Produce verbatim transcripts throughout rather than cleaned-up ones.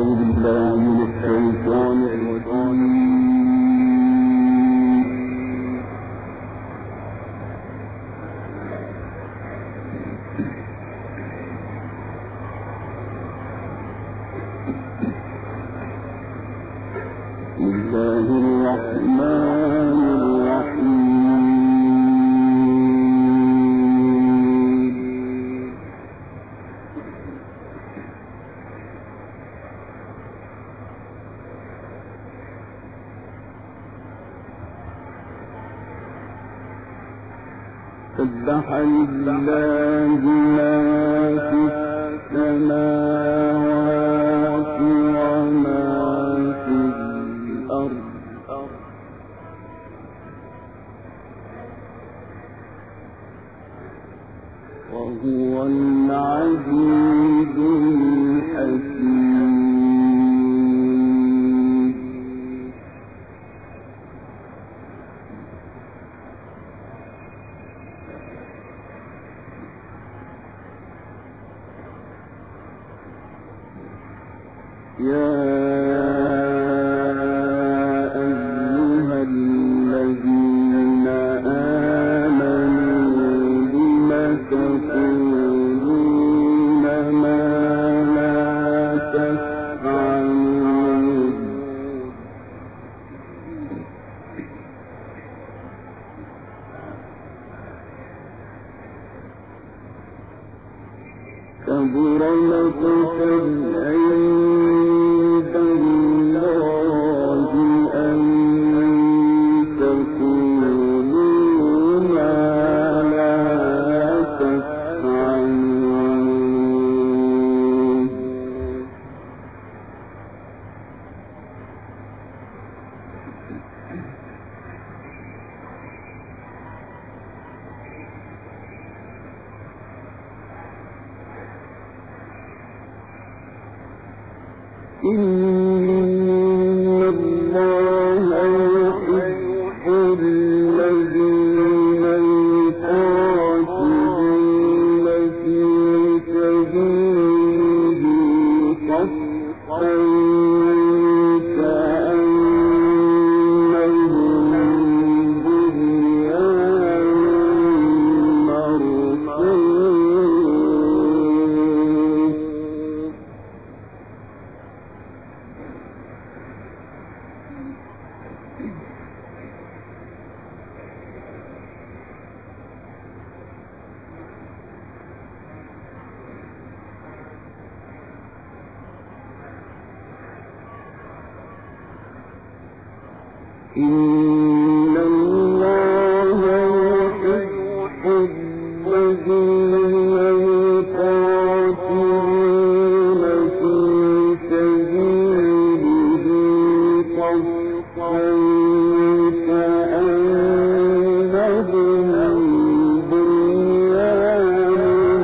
سبح لله ما في السماوات وما في الأرض وهو العزيز الحكيم. يا أيها الذين آمنوا لم تقولون ما لا تفعلون كبر مقتا عند الله أن تقولوا ما لا تفعلون. إن الله يحب الذين يقاتلون في سبيله صفا كأنهم بنيان مرصوص. إن الله يحب الذين يقاتلون في سبيله صفا كأنهم بنيان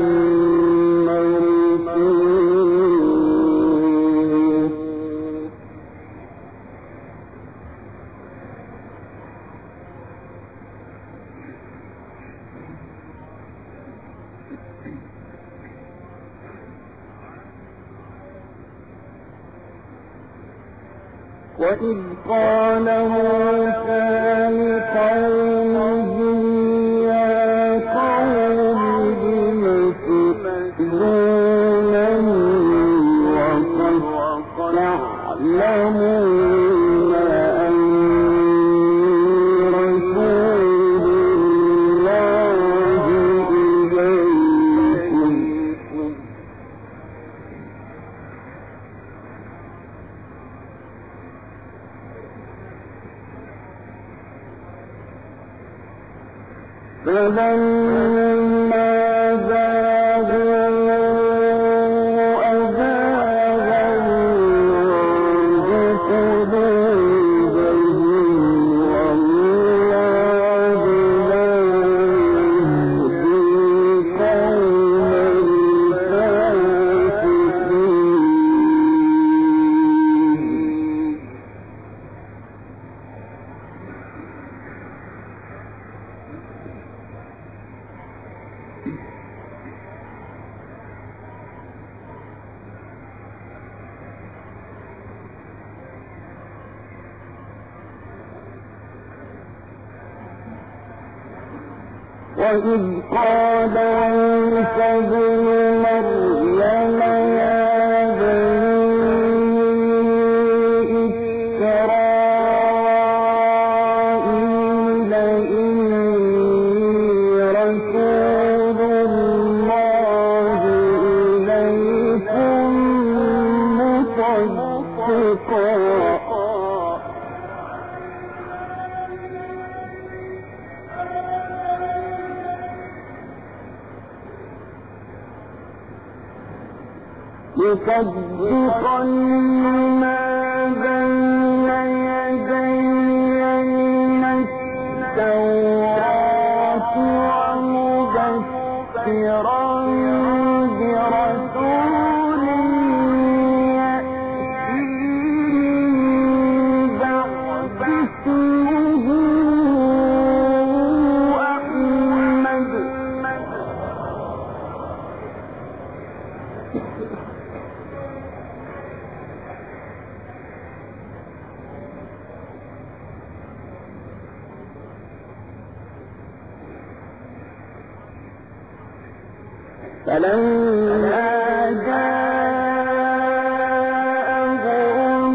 مرصوص. وإذ قال موسى لقومه يا قوم لم تؤذونني وقد تعلمون أني رسول الله إليكم فلما زاغوا أزاغ الله قلوبهم والله لا يهدي القوم الفاسقين. وإذ قال عيسى ابن مريم يا بني إسرائيل إني رسول الله إليكم مصدقا مصدقا لما بين يدي من التوراة ومبشرا برسول يأتي من بعد اسمه أحمد فلما جاءهم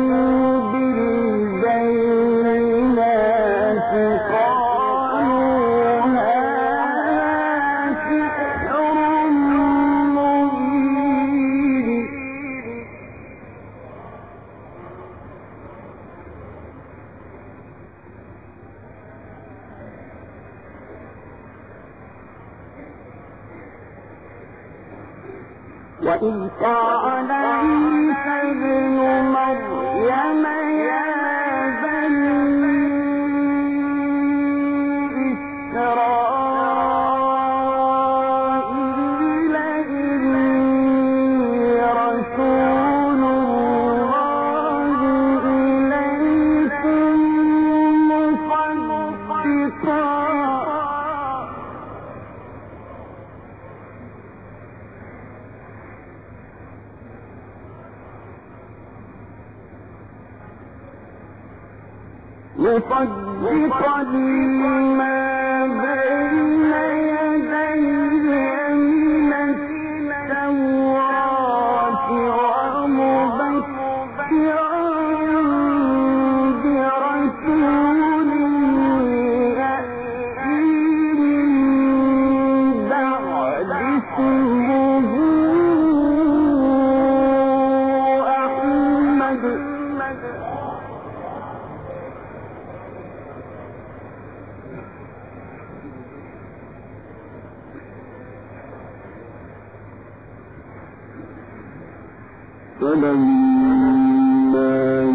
بالبينات قالوا هذا سحر مبين وإذ قال عيسى ابن مريم يا بني إسرائيل إني رسول الله إليكم مصدقا مصدقا لما بين يدي من التوراة ومبشرا برسول يأتي من بعد اسمه أحمد فلما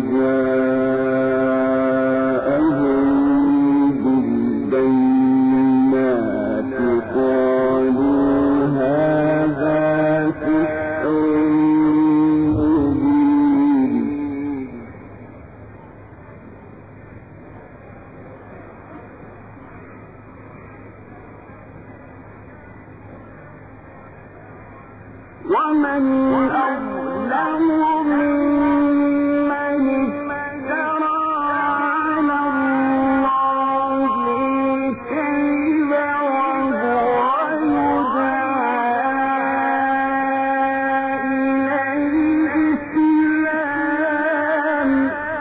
جاءهم بالبينات قالوا هذا سحر مبين ومن أظلم ممن افترى على الله الكذب وهو يدعى إلى الإسلام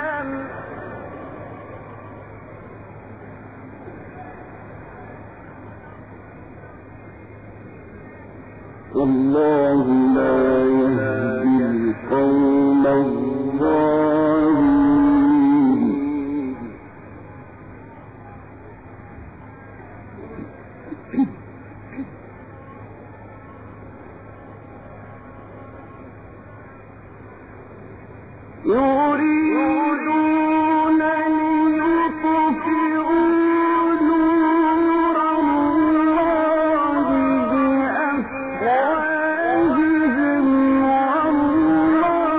والله لا يهدي القوم الظالمين يريدون ليطفئوا نور الله بأفواههم والله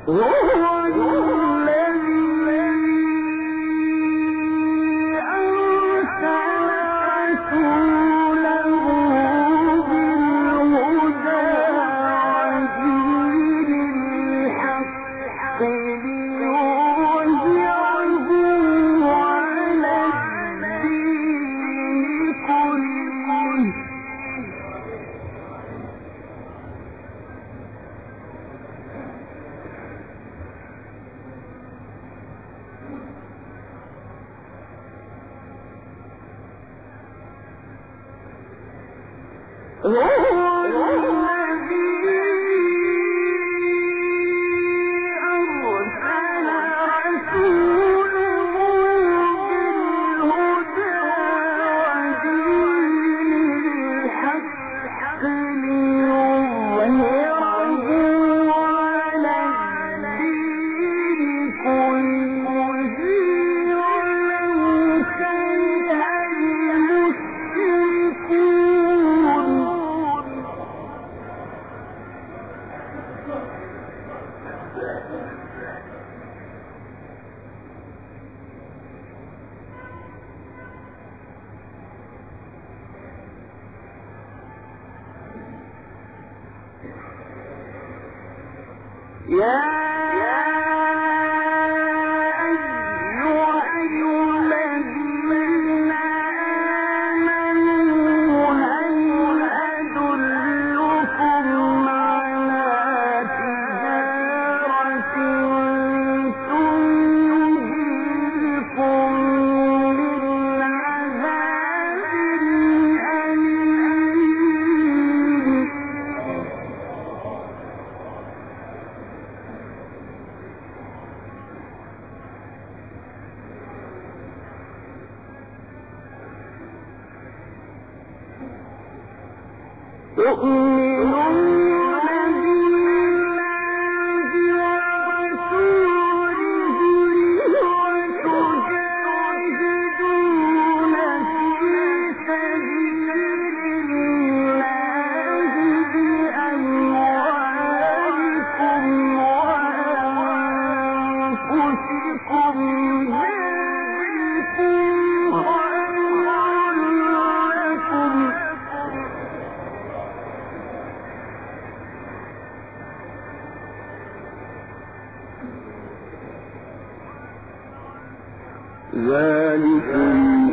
ذلكم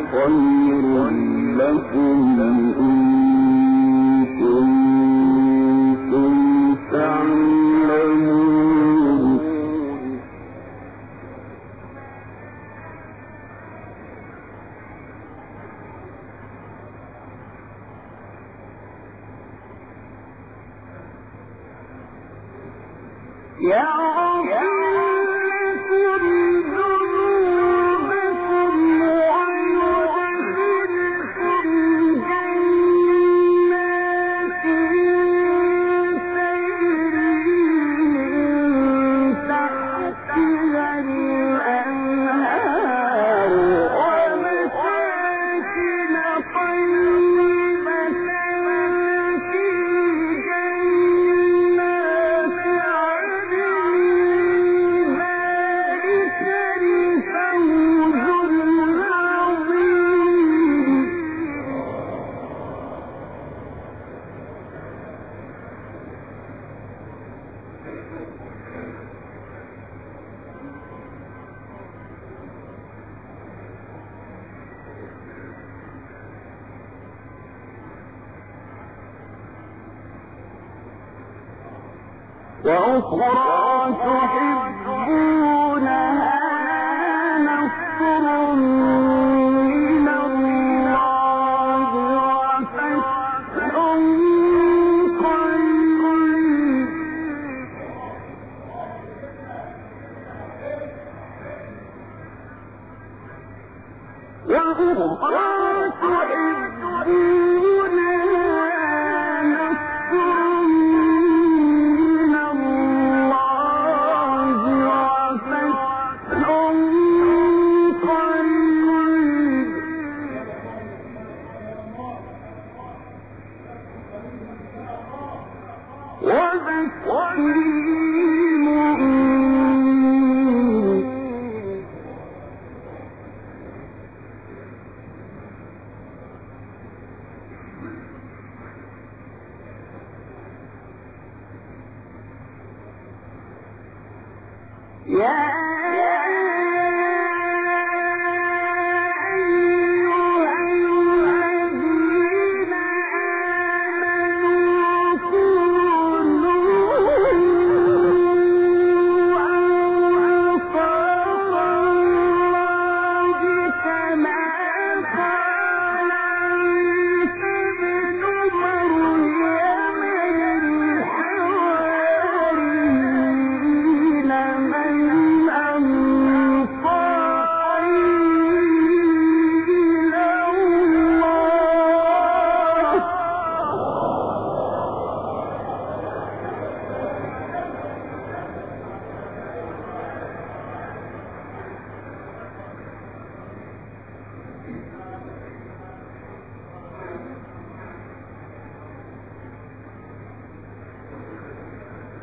خير لكم إن كنتم تعلمون. وأخرى تحبونها نصر من الله وفتح قريب. وأخرى وبشر المؤمنين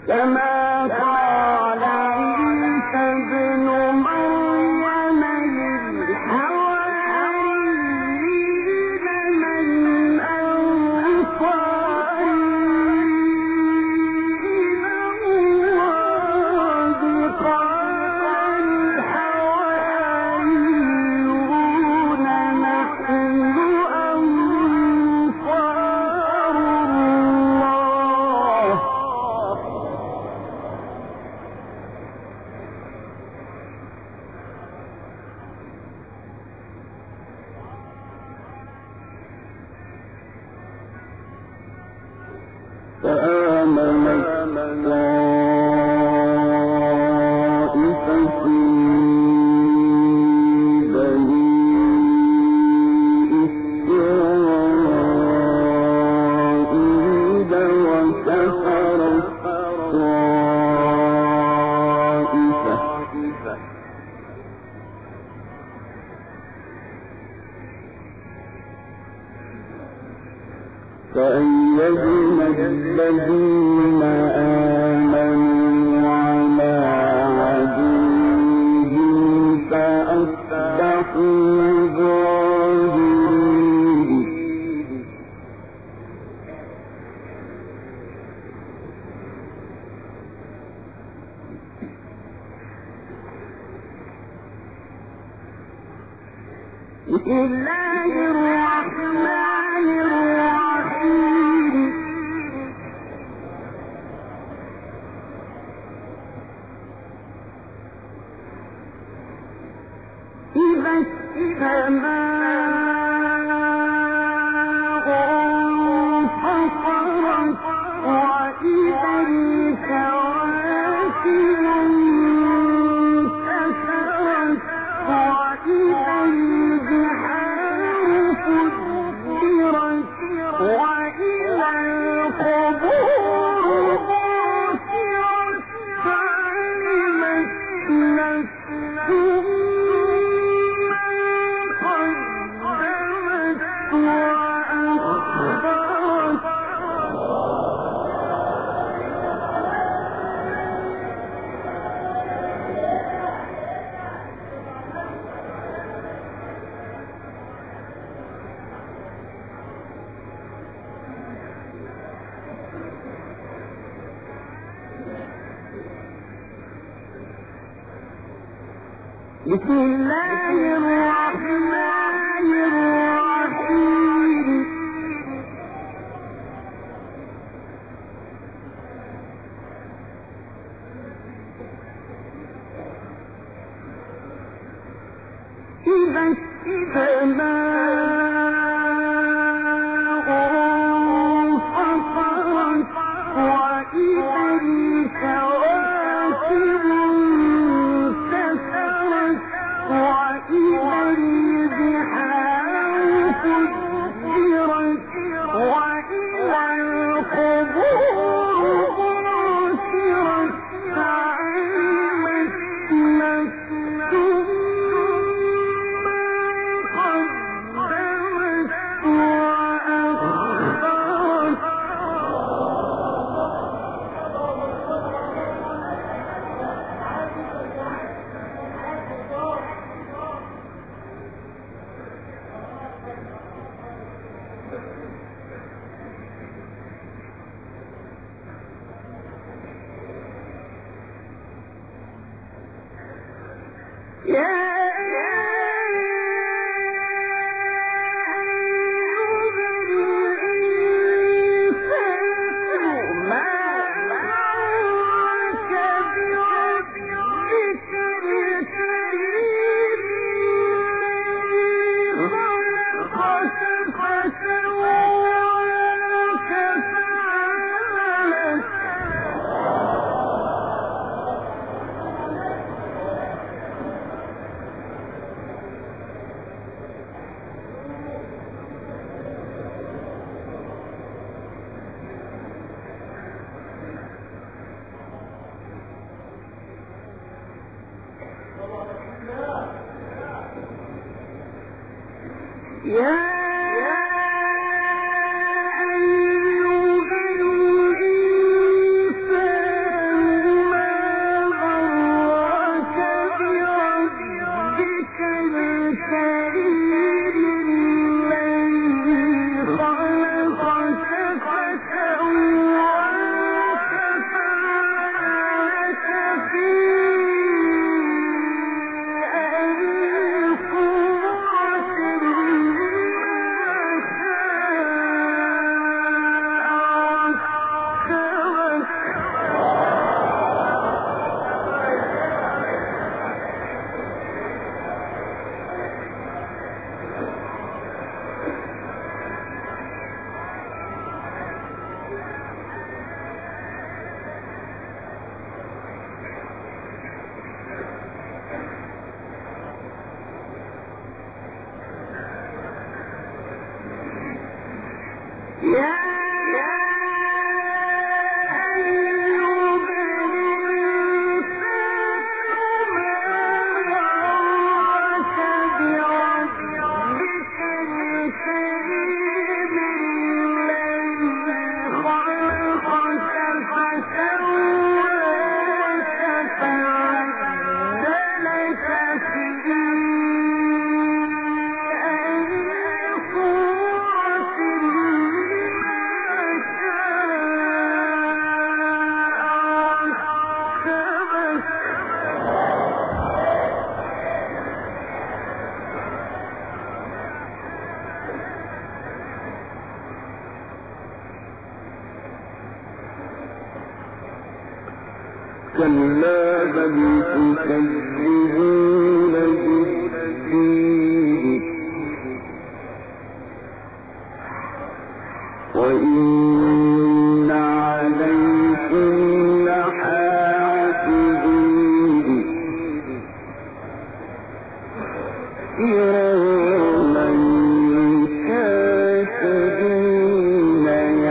كما قال عيسى ابن مريم للحواريين من أنصاري إلى الله قال الحواريون نحن أنصار الله فآمنت طائفة من بني إسرائيل وكفرت طائفة فأيدنا الذين آمنوا على عدوهم فأصبحوا ظاهرين بسم الله الرحمن الرحيم إذا السماء انفطرت وإذا الكواكب انتثرت وإذا البحار فجرت وإذا القبور بعثرت علمت نفس بسم الله الرحمن الرحيم إذا السماء انفطرت وإذا الكواكب وإذا البحار فجرت وإذا القبور بعثرت علمت نفس ما قدمت وأخرت يا يا أيها الإنسان كلا بل تكذبون بالدين وإن عليكم لحافظين كراما كاتبين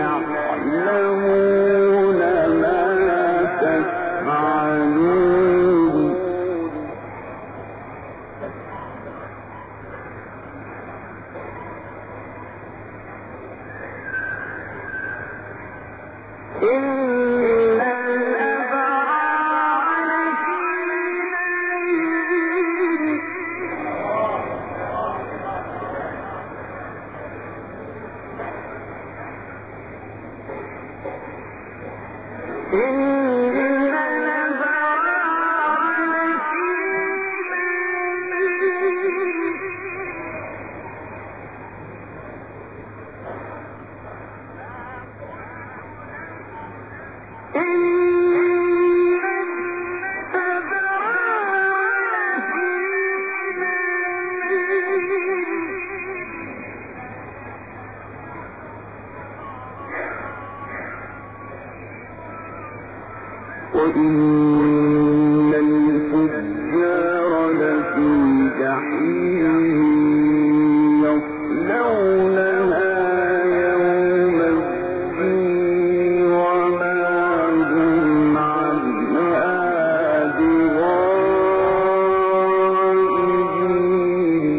يعلمون ما تفعلون إن الأبرار لفي نعيم إن الأبرار لفي وإن الفجار لفي جحيم يصلونها يوم الدين وما هم عنها بغائبين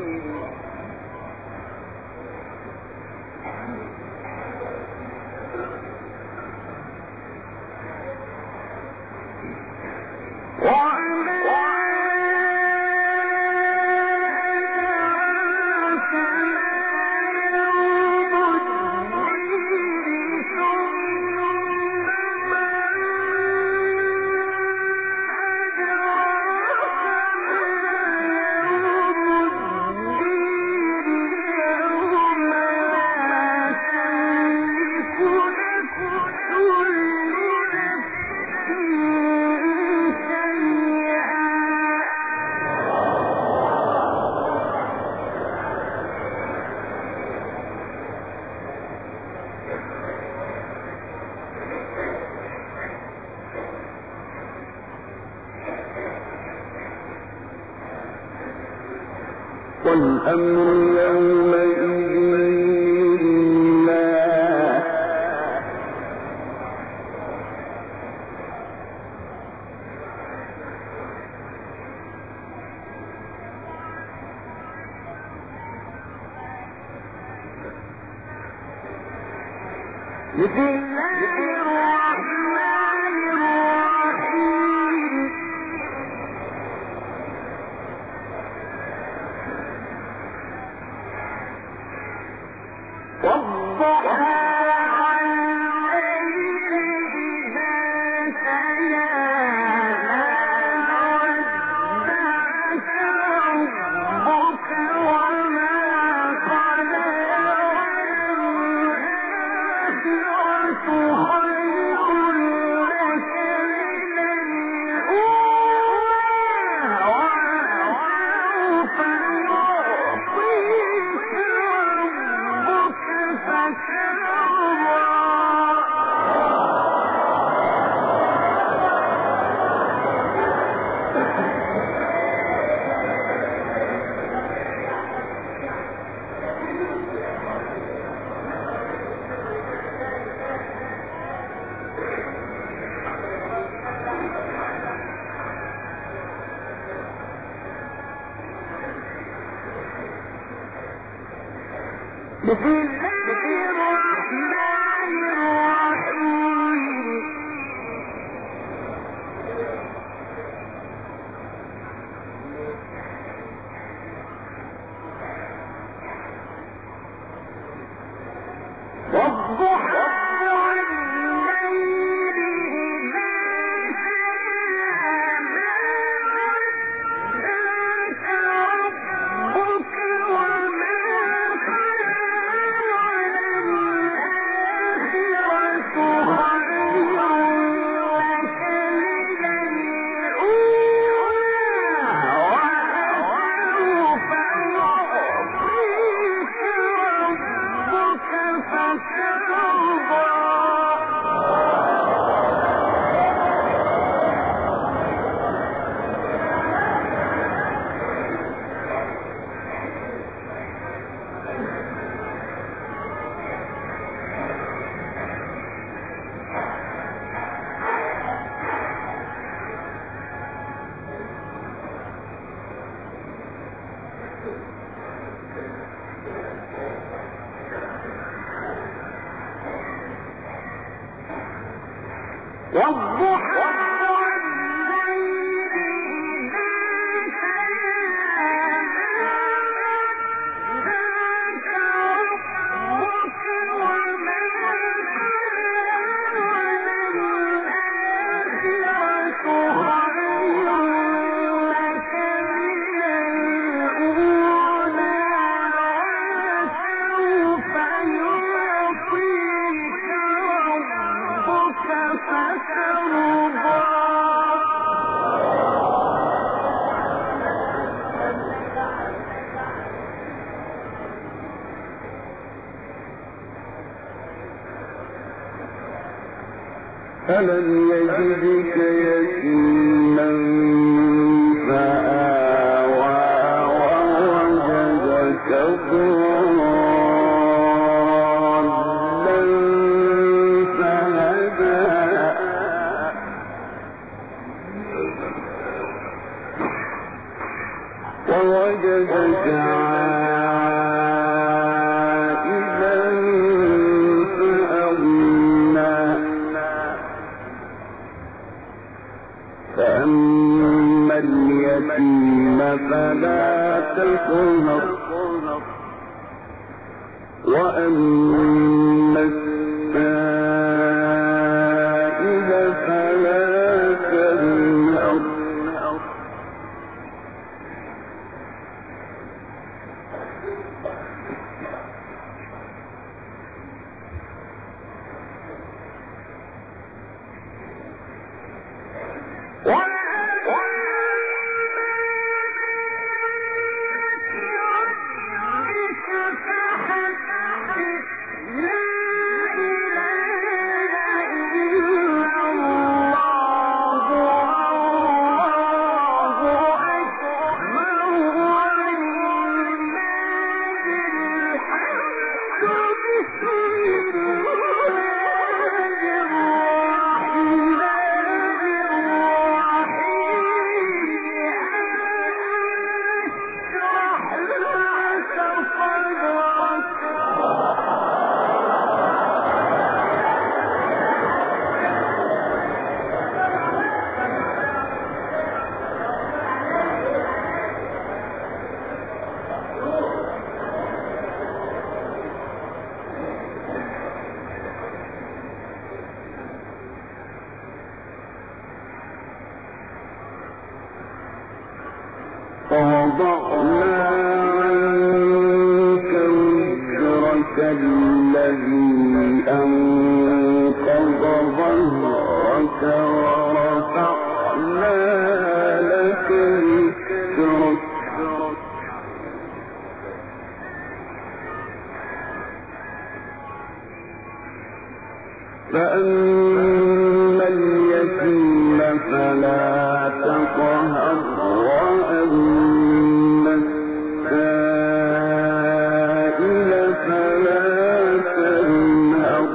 والأمر يومئذ لله بسم الله الرحمن الرحيم والضحى والليل إذا سجى ما ودعك ربك وما قلى والآخرة خير بسم الله الرحمن الرحيم والضحى والليل إذا سجى ما ودعك ربك وما قلى وللآخرة خير لك من الأولى ولسوف يعطيك ربك فترضى والضحى والليل إذا سجى ما ودعك ربك وما قلى وللآخرة خير لك من الأولى ولسوف يعطيك ربك فترضى ألم يجدك يتيما فآوى ووجدك ضالا فهدى ووجدك عائلا فأغنى فأما اليتيم فلا تقهر وأما السائل فلا تنهر ووضعنا عنك وزرك الذي أنقض ظهرك ورفعنا لك ذكرك فأما اليتيم فلا تقهر وأما السائل فلا تنهر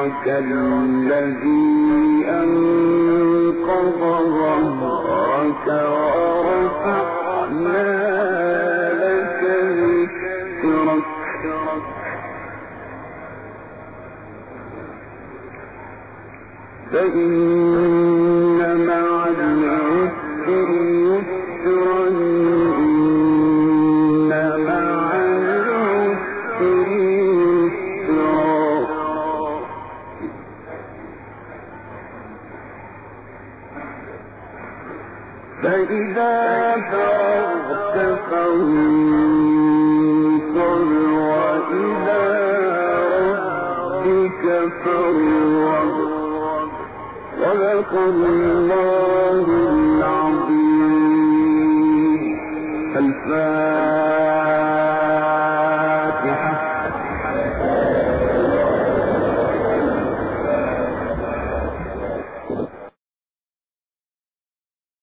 نصرك الذي أنقض ظهرك ورفعنا لك ذكرك فإن مع العسر يسرا إن مع العسر يسرا فإذا فرغت فانصر وإلى ربك فارغب صدق الله العظيم. الفاتحة.